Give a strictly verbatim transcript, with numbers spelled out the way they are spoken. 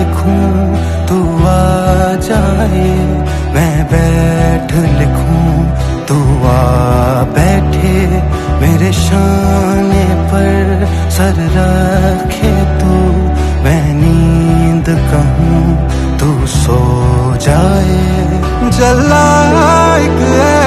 लिखूं तू आ जाए, मैं बैठ लिखूं तू आ बैठे, मेरे शाने पर सर रखे तू, मैं नींद कहूं तू सो जाए। जला एक